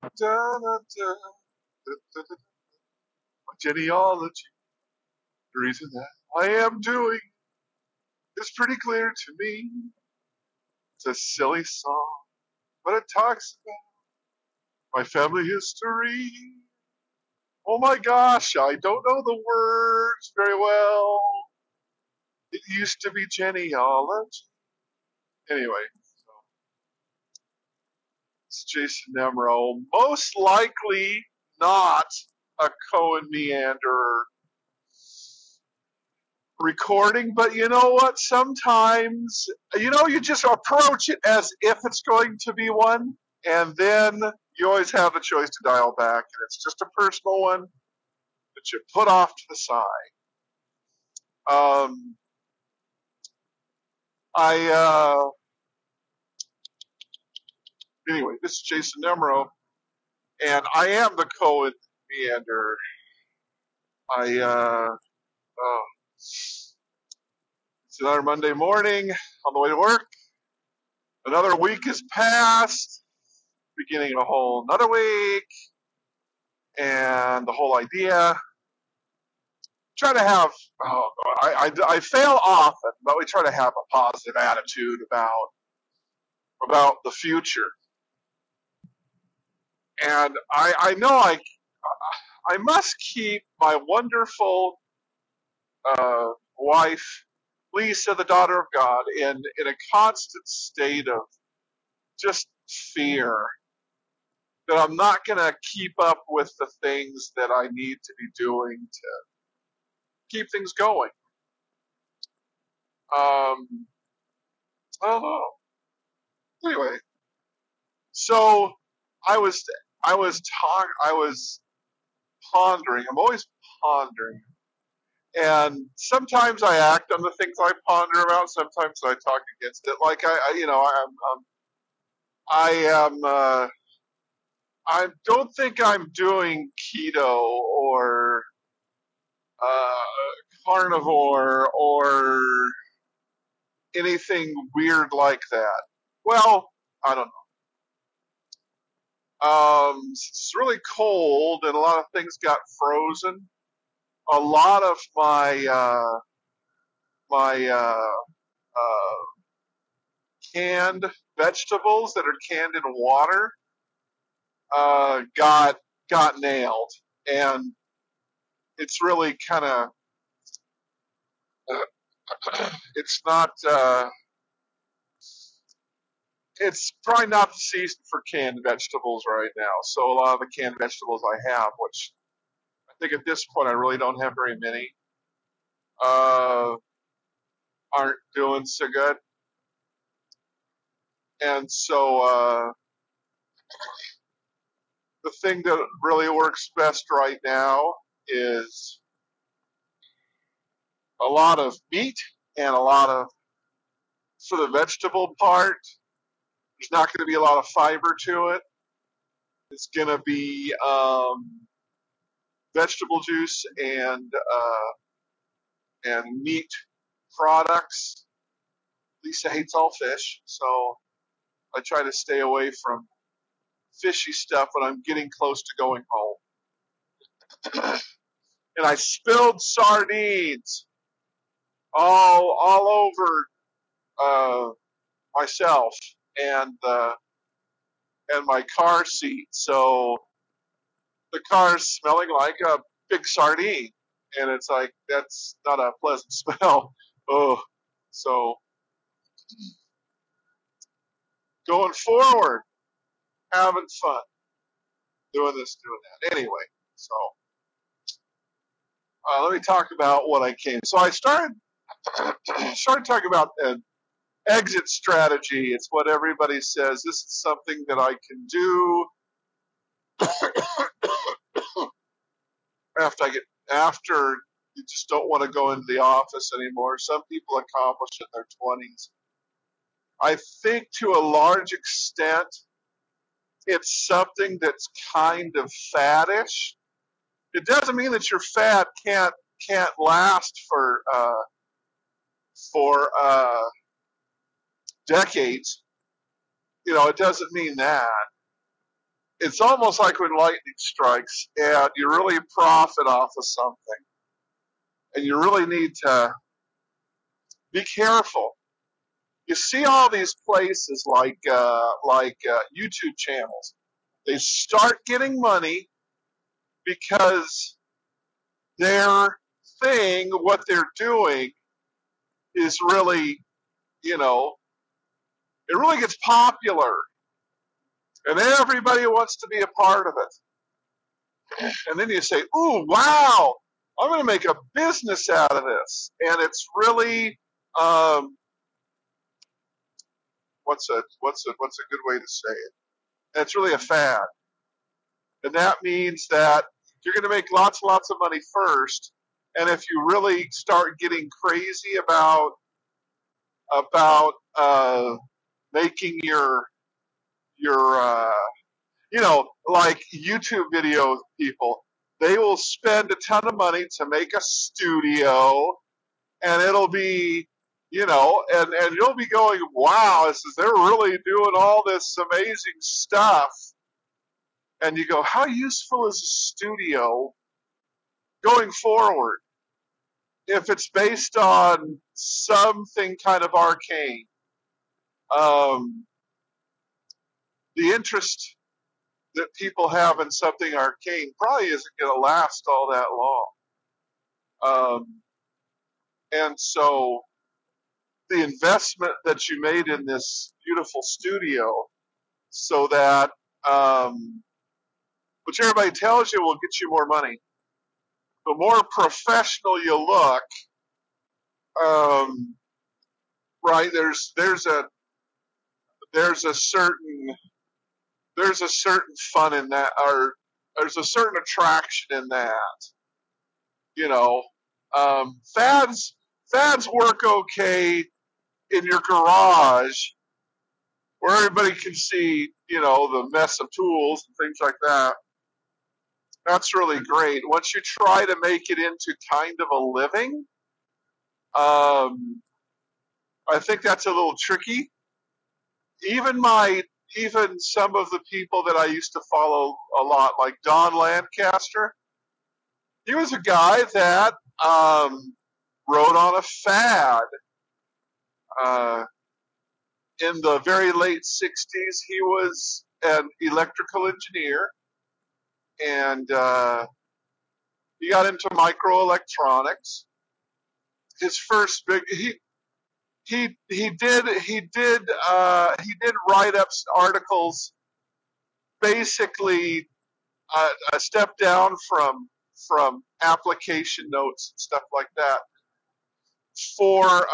Da, da, da, da, da, da. My genealogy. The reason that I am doing is pretty clear to me. It's a silly song, but it talks about my family history. Oh my gosh, I don't know the words very well. It used to be genealogy. Anyway, so it's Jason Nemro. Most likely not a Cohen Meander recording, but you know what? Sometimes, you just approach it as if it's going to be one, and then you always have the choice to dial back, and it's just a personal one that you put off to the side. Um, I, anyway, this is Jason Nemro, and I am the Cohen Meander. Oh, it's another Monday morning on the way to work. Another week has passed, beginning a whole another week, and the whole idea. Try to have, oh, I fail often, but we try to have a positive attitude about the future. And I know I must keep my wonderful wife, Lisa, the daughter of God, in a constant state of just fear that I'm not going to keep up with the things that I need to be doing to keep things going. I don't know. Anyway, so I was I was pondering. I'm always pondering, and sometimes I act on the things I ponder about. Sometimes I talk against it. Like I am. I don't think I'm doing keto or uh, carnivore or anything weird like that. Well, I don't know. It's really cold and a lot of things got frozen. A lot of my canned vegetables that are canned in water got nailed, and it's really kind of it's not it's probably not the season for canned vegetables right now. So a lot of the canned vegetables I have, which I think at this point I really don't have very many, uh, aren't doing so good. And so the thing that really works best right now is a lot of meat and a lot of, for the vegetable part, there's not going to be a lot of fiber to it. It's going to be vegetable juice and meat products. Lisa hates all fish, so I try to stay away from fishy stuff when I'm getting close to going home. And I spilled sardines all over myself and and my car seat. So the car's smelling like a big sardine, and it's like that's not a pleasant smell. Oh, so going forward, having fun, doing this, doing that. Anyway, so let me talk about what I came. So I started talking about an exit strategy. It's what everybody says. This is something that I can do after you just don't want to go into the office anymore. Some people accomplish it in their 20s. I think to a large extent, it's something that's kind of faddish. It doesn't mean that your fad can't last for decades. It doesn't mean that. it's almost like when lightning strikes and you really profit off of something, and you really need to be careful. You see all these places like YouTube channels. They start getting money because their thing, what they're doing, is really, you know, it really gets popular, and everybody wants to be a part of it. And then you say, "Ooh, wow! I'm going to make a business out of this," and it's really, um, what's a good way to say it? And it's really a fad, and that means that you're going to make lots and lots of money first, and if you really start getting crazy about making your like YouTube video people, they will spend a ton of money to make a studio, and it'll be, and you'll be going, wow, they're really doing all this amazing stuff. And you go, how useful is a studio going forward if it's based on something kind of arcane? Um, the interest that people have in something arcane probably isn't going to last all that long. And so the investment that you made in this beautiful studio, so that which everybody tells you will get you more money. The more professional you look, um, right? There's a certain fun in that, or there's a certain attraction in that. You know, fads work okay in your garage where everybody can see, the mess of tools and things like that. That's really great. Once you try to make it into kind of a living, um, I think that's a little tricky. Even my, even some of the people that I used to follow a lot, like Don Lancaster, he was a guy that wrote on a fad. Uh, in the very late 60s, he was an electrical engineer, and he got into microelectronics. His first big he did write up articles, basically a step down from application notes and stuff like that for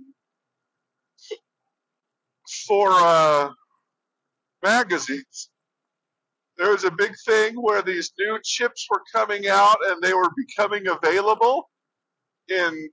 magazines. There was a big thing where these new chips were coming out and they were becoming available in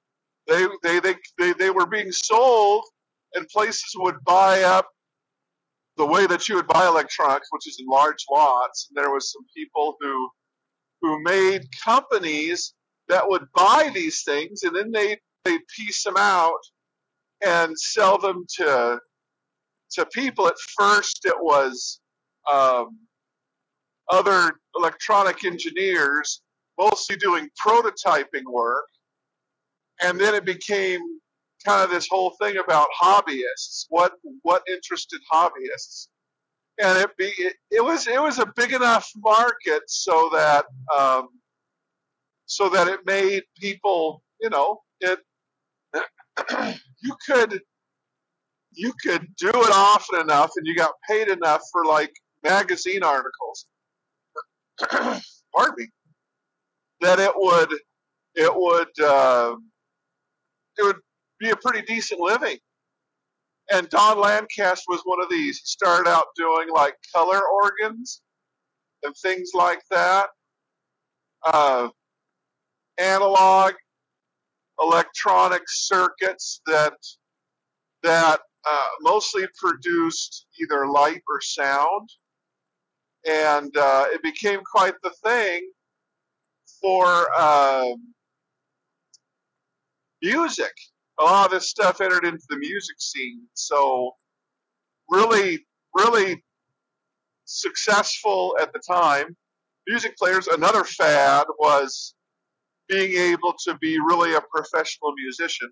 they were being sold, and places would buy up the way that you would buy electronics, which is in large lots. And there was some people who made companies that would buy these things, and then they piece them out and sell them to people. At first, it was um, other electronic engineers, mostly doing prototyping work, and then it became kind of this whole thing about hobbyists. What interested hobbyists? And it was a big enough market um, so that it made people, it you could do it often enough, and you got paid enough for like magazine articles. Pardon me. That it would be a pretty decent living. And Don Lancaster was one of these. He started out doing like color organs and things like that, uh, analog electronic circuits that mostly produced either light or sound, and it became quite the thing for music. A lot of this stuff entered into the music scene. So really, really successful at the time music players. Another fad was being able to be really a professional musician,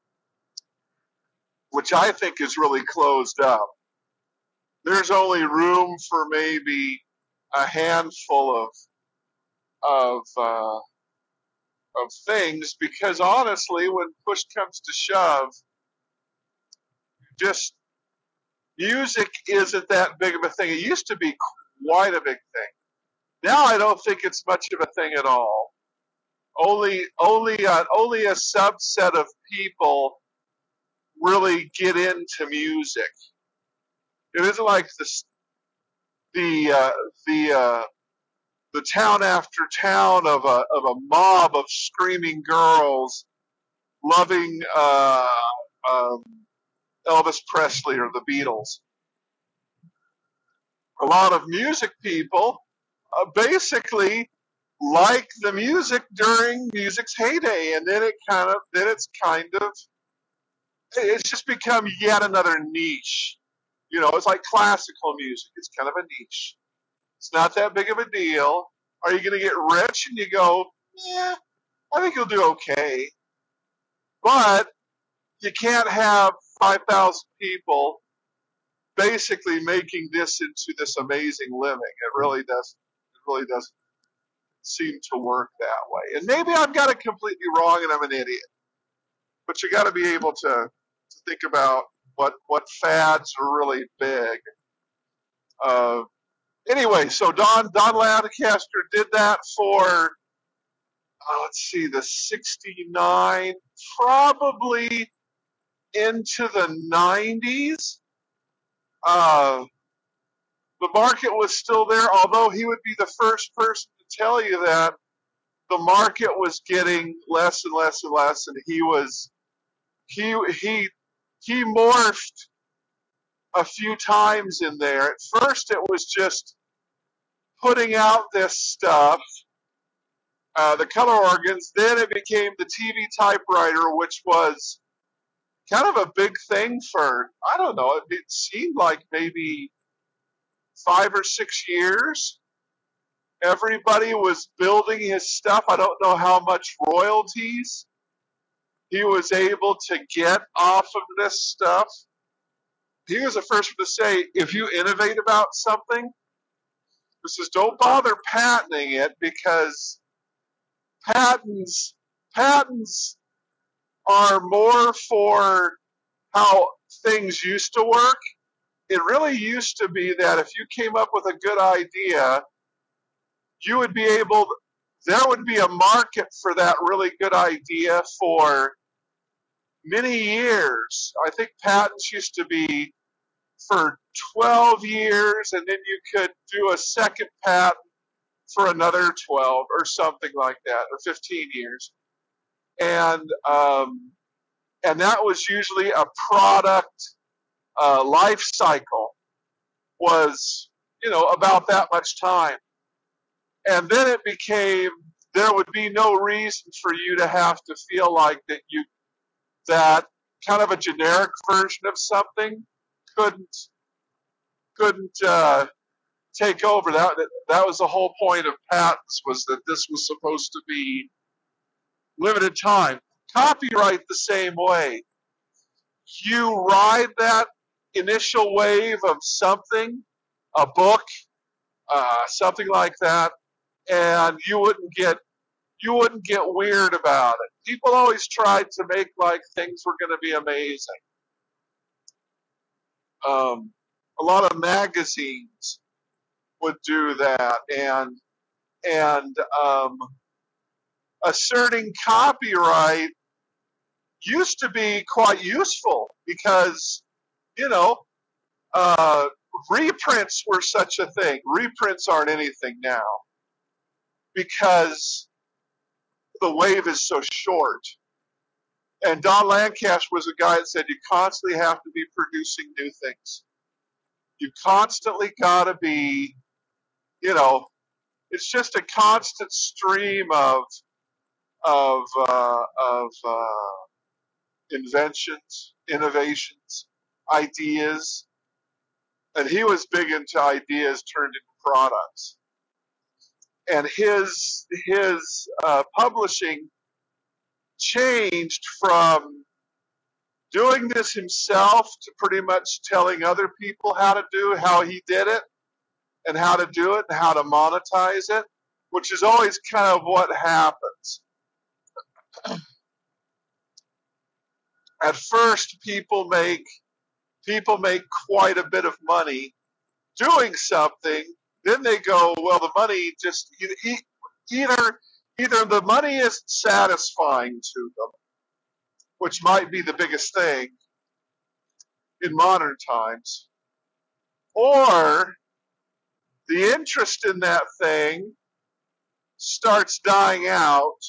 which I think is really closed up. There's only room for maybe a handful of of things because honestly, when push comes to shove, just music isn't that big of a thing. It used to be quite a big thing. Now I don't think it's much of a thing at all. Only a subset of people really get into music. It isn't like the uh, the the town after town of a mob of screaming girls loving um, Elvis Presley or the Beatles. A lot of music people basically like the music during music's heyday, and then it's just become yet another niche. You know, it's like classical music. It's kind of a niche. It's not that big of a deal. Are you going to get rich? And you go, yeah, I think you'll do okay. But you can't have 5,000 people basically making this into this amazing living. It really doesn't. It really doesn't seem to work that way. And maybe I've got it completely wrong and I'm an idiot. But you got to be able to think about what fads are really big. Uh, anyway, so Don Lancaster did that for let's see, the '69, probably into the '90s. Uh, the market was still there, although he would be the first person to tell you that the market was getting less and less and less, and he he morphed a few times in there. At first, it was just putting out this stuff, the color organs. Then it became the TV typewriter, which was kind of a big thing for, I don't know, it seemed like maybe 5 or 6 years. Everybody was building his stuff. I don't know how much royalties he was able to get off of this stuff. He was the first one to say, if you innovate about something, he says, don't bother patenting it because patents patents are more for how things used to work. It really used to be that if you came up with a good idea, you would be able, there would be a market for that really good idea for many years. I think patents used to be for 12 years, and then you could do a second patent for another 12 or something like that, or 15 years. And, um, and that was usually a product life cycle was, about that much time. And then it became, there would be no reason for you to have to feel like that kind of a generic version of something couldn't, couldn't take over. That was the whole point of patents, was that this was supposed to be limited time. Copyright the same way. You ride that initial wave of something, a book, something like that, and you wouldn't get weird about it. People always tried to make like things were going to be amazing. A lot of magazines would do that, and asserting copyright used to be quite useful because you know uh, reprints were such a thing. Reprints aren't anything now because the wave is so short. And Don Lancaster was a guy that said you constantly have to be producing new things. You constantly got to be, you know, it's just a constant stream of inventions, innovations, ideas, and he was big into ideas turned into products. And his publishing changed from doing this himself to pretty much telling other people how he did it, and how to do it, and how to monetize it, which is always kind of what happens. At first, people make quite a bit of money doing something. Then they go, well, the money just either either the money isn't satisfying to them, which might be the biggest thing in modern times, or the interest in that thing starts dying out,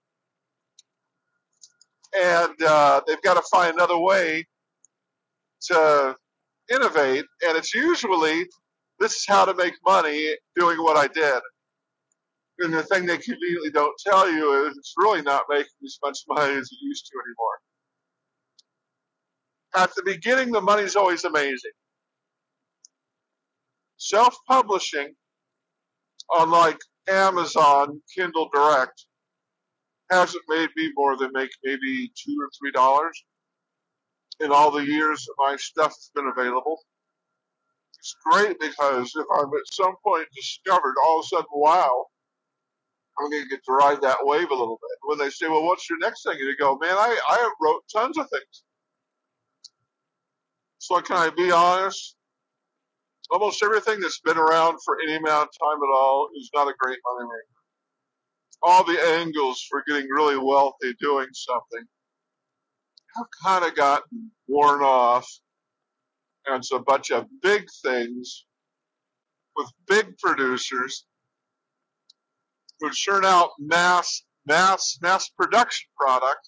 and they've got to find another way to innovate. And it's usually, this is how to make money doing what I did. And the thing they conveniently don't tell you is it's really not making as much money as it used to anymore. At the beginning, the money's always amazing. Self-publishing, unlike Amazon Kindle Direct, hasn't made me more than make maybe $2 or $3 in all the years that my stuff's been available. It's great because if I'm at some point discovered, all of a sudden, wow, I'm going to get to ride that wave a little bit. When they say, well, what's your next thing? And you go, man, I wrote tons of things. So can I be honest? Almost everything that's been around for any amount of time at all is not a great money maker. All the angles for getting really wealthy doing something have kind of gotten worn off. And it's a bunch of big things with big producers who churn out mass production product.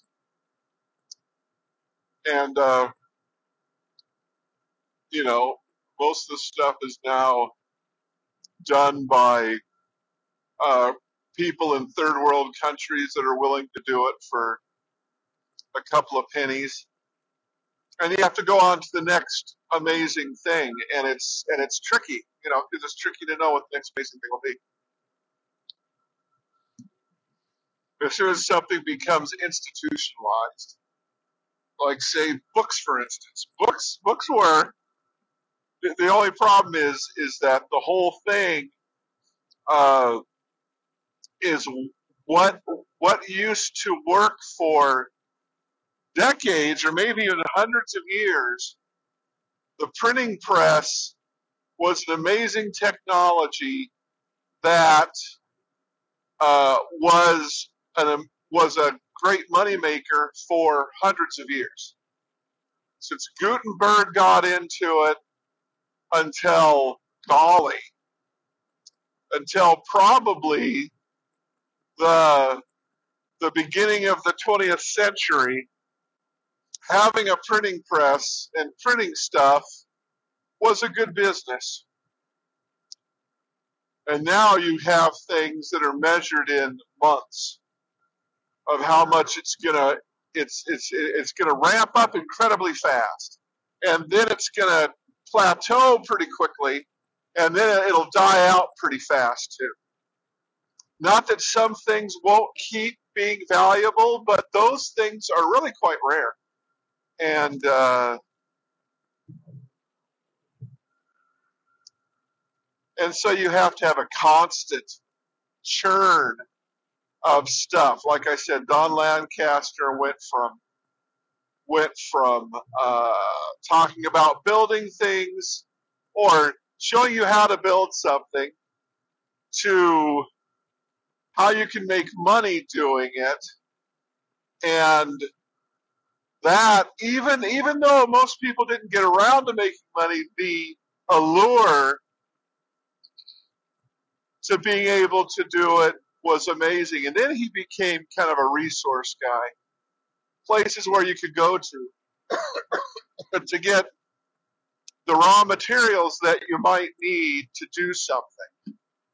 And, most of the stuff is now done by people in third world countries that are willing to do it for a couple of pennies. And you have to go on to the next amazing thing, and it's tricky, because it's tricky to know what the next amazing thing will be. As soon as something becomes institutionalized, like say books, for instance, books were the only problem is that the whole thing uh, is what used to work for decades or maybe even hundreds of years. The printing press was an amazing technology that was a great moneymaker for hundreds of years. Since Gutenberg got into it until golly, until probably the the beginning of the 20th century, having a printing press and printing stuff was a good business. And now you have things that are measured in months of how much it's gonna ramp up incredibly fast, and then it's gonna plateau pretty quickly, and then it'll die out pretty fast too. Not that some things won't keep being valuable, but those things are really quite rare, and so you have to have a constant churn of stuff. Like I said, Don Lancaster went from talking about building things or showing you how to build something to how you can make money doing it. And that, even though most people didn't get around to making money, the allure to being able to do it was amazing. And then he became kind of a resource guy, places where you could go to get the raw materials that you might need to do something.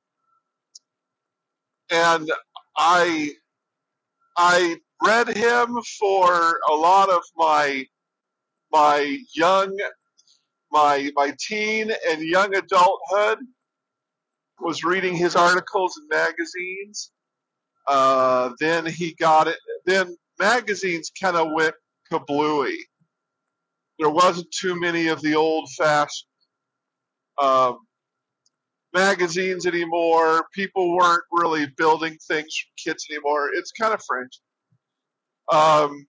And I I read him for a lot of my young my teen and young adulthood was reading his articles in magazines. Then he got it. Then magazines kind of went kablooey. There wasn't too many of the old-fashioned um, magazines anymore. People weren't really building things for kids anymore. It's kind of fringe. Um,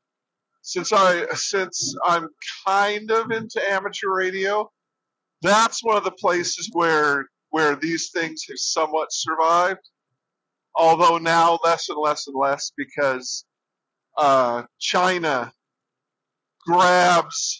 since I'm kind of into amateur radio, that's one of the places where these things have somewhat survived. Although now less and less and less because China grabs,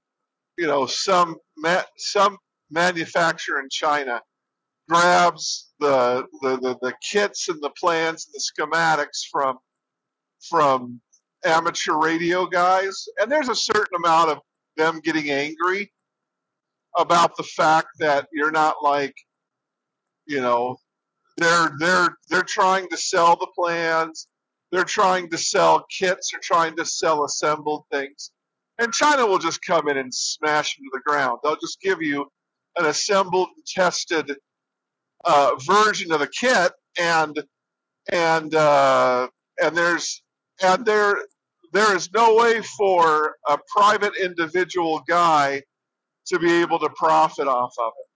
some manufacturer in China grabs the kits and the plans and the schematics from amateur radio guys, and there's a certain amount of them getting angry about the fact that you're not like, you know, they're trying to sell the plans, they're trying to sell kits, they're trying to sell assembled things, and China will just come in and smash them to the ground. They'll just give you an assembled and tested version of the kit, and and there's and there is no way for a private individual guy to be able to profit off of it.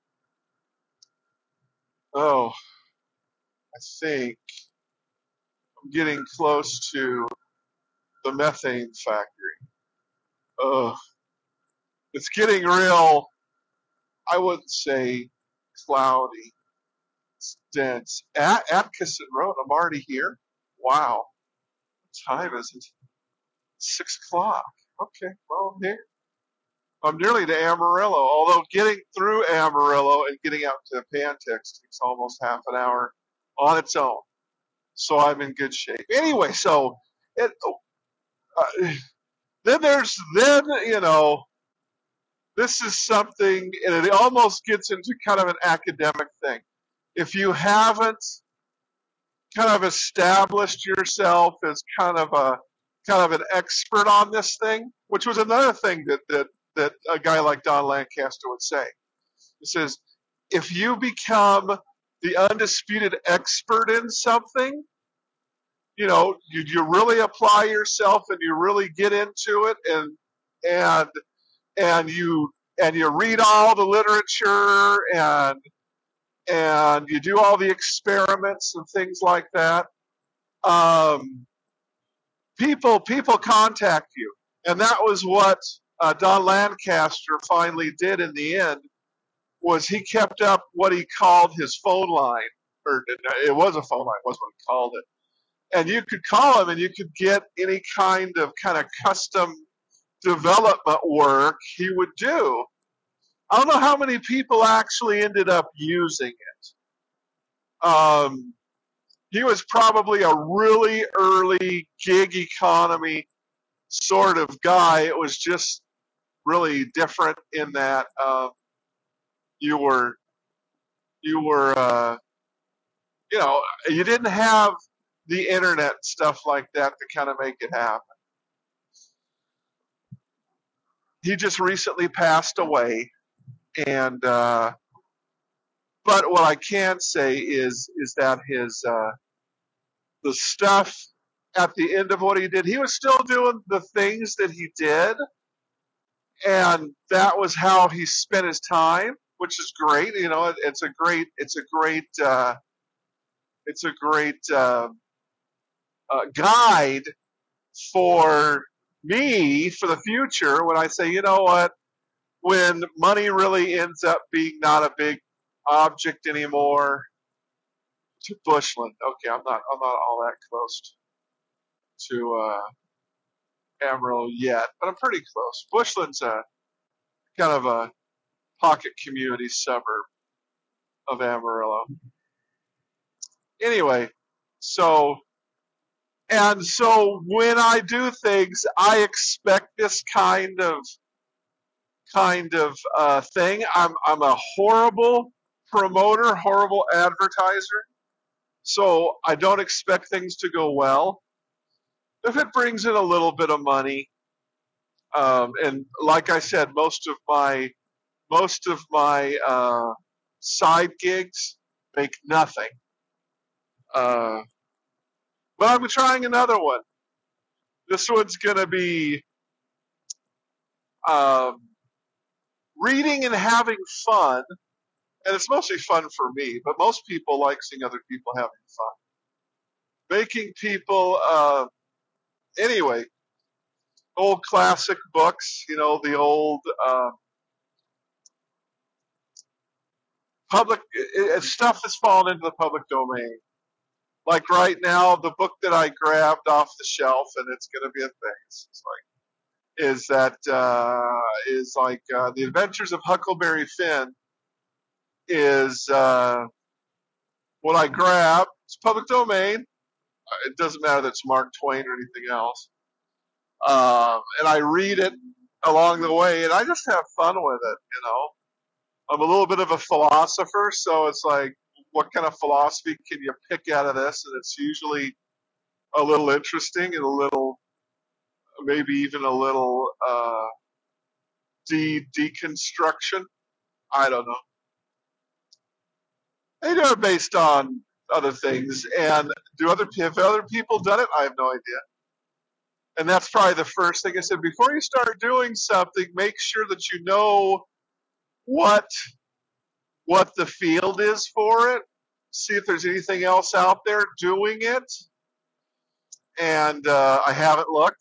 Oh, I think I'm getting close to the methane factory. Oh, it's getting real. I wouldn't say cloudy. It's dense. At Atkinson Road, I'm already here. Wow. What time is it? 6 o'clock. Okay, well, I'm here. I'm nearly to Amarillo, although getting through Amarillo and getting out to Pantex takes almost half an hour on its own. So I'm in good shape. Anyway, so it, then this is something, and it almost gets into kind of an academic thing. If you haven't kind of established yourself as kind of an expert on this thing, which was another thing that a guy like Don Lancaster would say. He says, if you become the undisputed expert in something, you really apply yourself and you really get into it, and and you read all the literature, and you do all the experiments and things like that. Um, people contact you, and that was what Don Lancaster finally did in the end. Was he kept up what he called his phone line, or it was a phone line, wasn't what he called it. And you could call him, and you could get any kind of custom development work he would do. I don't know how many people actually ended up using it. He was probably a really early gig economy sort of guy. It was just really different in that you were you were you didn't have the internet stuff like that to kind of make it happen. He just recently passed away, and but what I can say is that his the stuff at the end of what he did, he was still doing the things that he did, and that was how he spent his time, which is great. It's a great guide for me for the future when I say, you know what, when money really ends up being not a big object anymore. To Bushland. Okay, I'm not all that close to Amarillo yet, but I'm pretty close. Bushland's a kind of a pocket community suburb of Amarillo. Anyway, so so when I do things, I expect this kind of thing. I'm a horrible promoter, horrible advertiser, so I don't expect things to go well. If it brings in a little bit of money, and like I said, most of my Most of my side gigs make nothing. But I'm trying another one. This one's going to be um, reading and having fun. And it's mostly fun for me, but most people like seeing other people having fun. Making people, anyway, old classic books, the old public stuff that's fallen into the public domain. Like right now, the book that I grabbed off the shelf, and it's going to be a thing. Is like The Adventures of Huckleberry Finn. Is what I grabbed. It's public domain. It doesn't matter that it's Mark Twain or anything else. And I read it along the way, and I just have fun with it. I'm a little bit of a philosopher, so it's like, what kind of philosophy can you pick out of this? And it's usually a little interesting and maybe even a little deconstruction. I don't know. They do it based on other things, and have other people done it? I have no idea. And that's probably the first thing I said. Before you start doing something, make sure that you know what the field is for it. See if there's anything else out there doing it. And I haven't looked.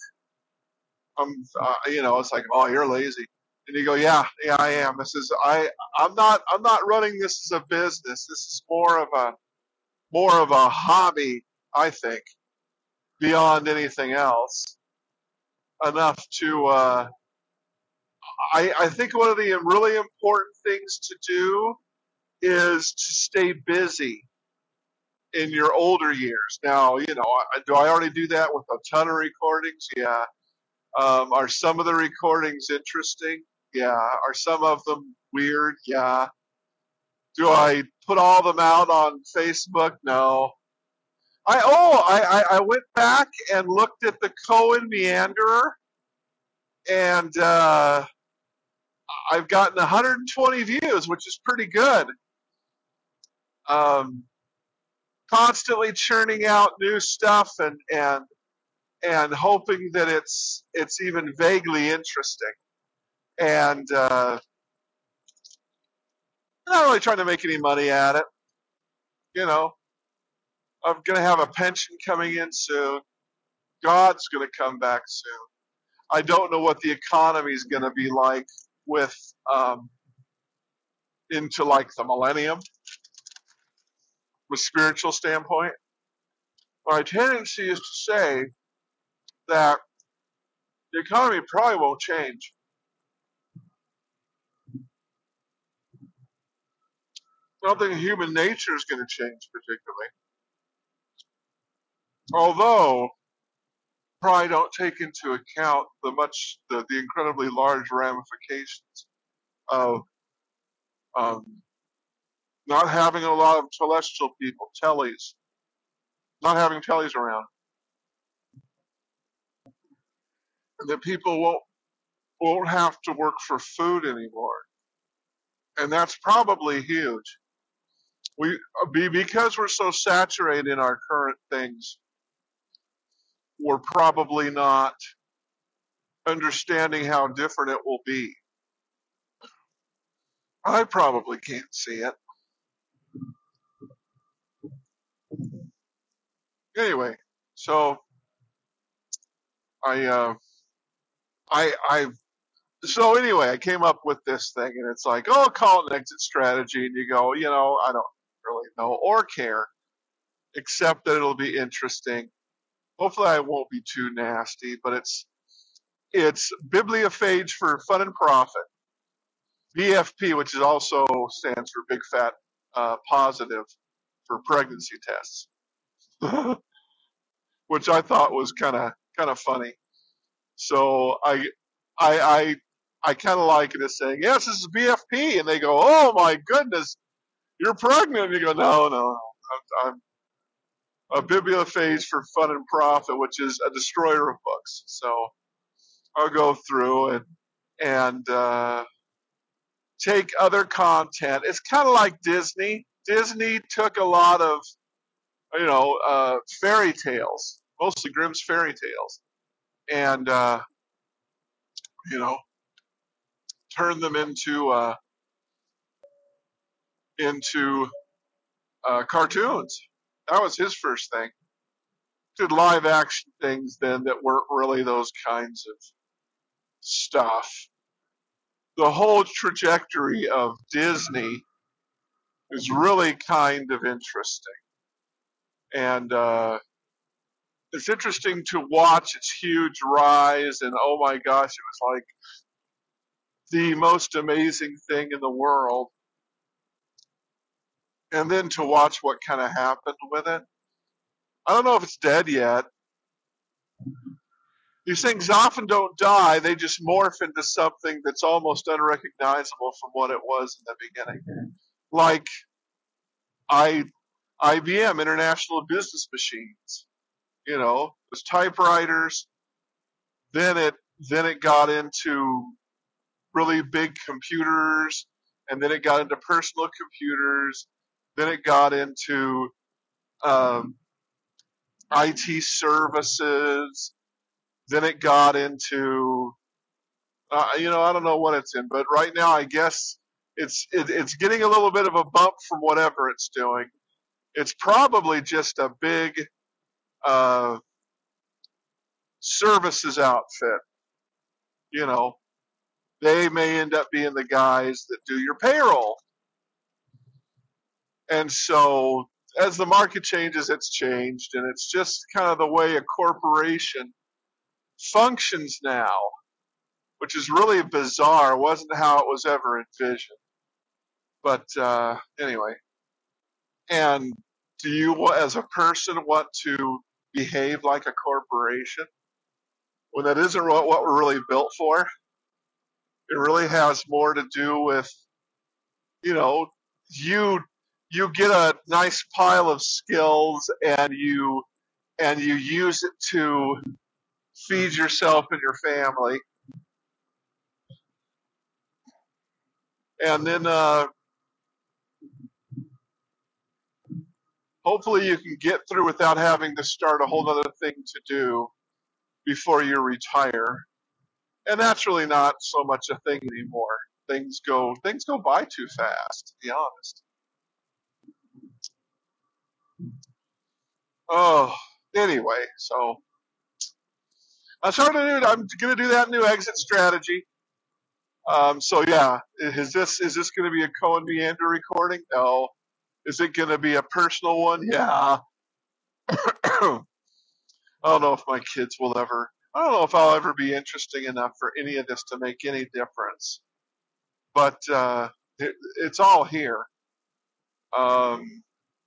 It's like, oh, you're lazy. And you go, yeah, I am. I'm not running this as a business. This is more of a hobby, I think, beyond anything else. Enough to, I think one of the really important things to do is to stay busy in your older years. Now, do I already do that with a ton of recordings? Yeah. Are some of the recordings interesting? Yeah. Are some of them weird? Yeah. Do I put all of them out on Facebook? No. I went back and looked at the Cohen Meanderer, and I've gotten 120 views, which is pretty good. Um, Constantly churning out new stuff and hoping that it's even vaguely interesting. And I'm not really trying to make any money at it. You know, I'm going to have a pension coming in soon. God's going to come back soon. I don't know what the economy is going to be like with into like the millennium, with spiritual standpoint. My tendency is to say that the economy probably won't change. I don't think human nature is going to change particularly. Although, probably don't take into account the incredibly large ramifications of um, not having a lot of celestial people, tellies, not having tellies around, and that people won't have to work for food anymore, and that's probably huge. Because we're so saturated in our current things, we're probably not understanding how different it will be. I probably can't see it. Anyway, so I I so anyway, I came up with this thing, and it's like, oh, call it an exit strategy, and you go, I don't really know or care, except that it'll be interesting. Hopefully, I won't be too nasty, but it's bibliophage for fun and profit, BFP, which is also stands for big fat positive for pregnancy tests, which I thought was kind of funny. So I I kind of like it as saying, yes, this is BFP, and they go, oh my goodness, you're pregnant. And you go, no, no, I'm a bibliophage for fun and profit, which is a destroyer of books. So I'll go through and take other content. It's kind of like Disney. Disney took a lot of, fairy tales, mostly Grimm's fairy tales, and you know, turned them into cartoons. That was his first thing. Did live action things then that weren't really those kinds of stuff. The whole trajectory of Disney is really kind of interesting, and it's interesting to watch its huge rise. And oh my gosh, it was like the most amazing thing in the world. And then to watch what kind of happened with it. I don't know if it's dead yet. These things often don't die, they just morph into something that's almost unrecognizable from what it was in the beginning. Like I, IBM, International Business Machines. It was typewriters. Then it then it got into really big computers, and then it got into personal computers. Then it got into um, IT services. Then it got into I don't know what it's in, but right now I guess it's getting a little bit of a bump from whatever it's doing. It's probably just a big uh, services outfit. You know, they may end up being the guys that do your payroll. And so as the market changes, it's changed, and it's just kind of the way a corporation functions now, which is really bizarre. It wasn't how it was ever envisioned. But anyway, and do you, as a person, want to behave like a corporation when that isn't what we're really built for? It really has more to do with, you know, you you get a nice pile of skills, and you use it to feed yourself and your family, and then hopefully you can get through without having to start a whole other thing to do before you retire. And that's really not so much a thing anymore. Things go by too fast, to be honest. Oh, anyway, so I'm gonna do that new exit strategy. So yeah, is this gonna be a Cohen Meander recording? No. Is it gonna be a personal one? Yeah. I don't know if my kids will ever. I don't know if I'll ever be interesting enough for any of this to make any difference. But it's all here. Um,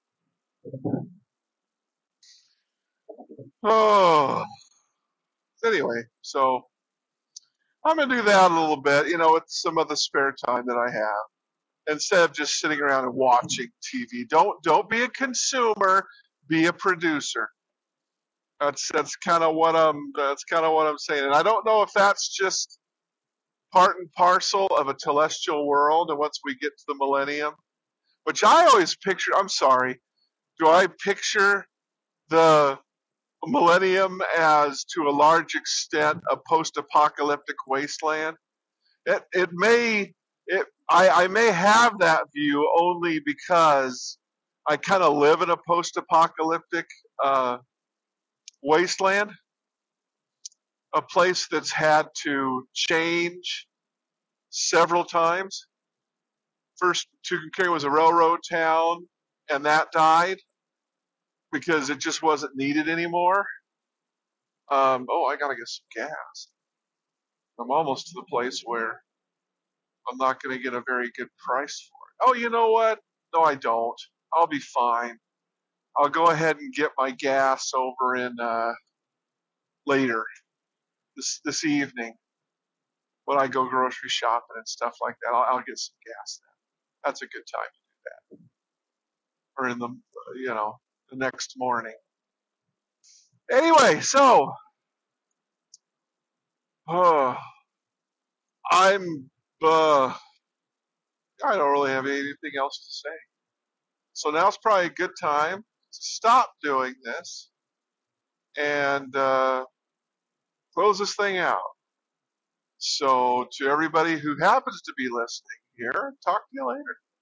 oh, anyway, so I'm gonna do that a little bit, with some of the spare time that I have, instead of just sitting around and watching TV. Don't be a consumer, be a producer. That's kind of what I'm saying, and I don't know if that's just part and parcel of a celestial world, and once we get to the millennium, which I always picture. I'm sorry, do I picture the millennium as, to a large extent, a post-apocalyptic wasteland? It may I may have that view only because I kind of live in a post-apocalyptic uh, wasteland, a place that's had to change several times. First, Tucumcari was a railroad town, and that died because it just wasn't needed anymore. Oh, I gotta get some gas. I'm almost to the place where I'm not going to get a very good price for it. Oh, you know what? No, I don't. I'll be fine. I'll go ahead and get my gas over in later this evening when I go grocery shopping and stuff like that. I'll get some gas then. That's a good time to do that. Or in the next morning. Anyway, so uh, I'm uh, I don't really have anything else to say. So now's probably a good time to stop doing this and close this thing out. So to everybody who happens to be listening here, talk to you later.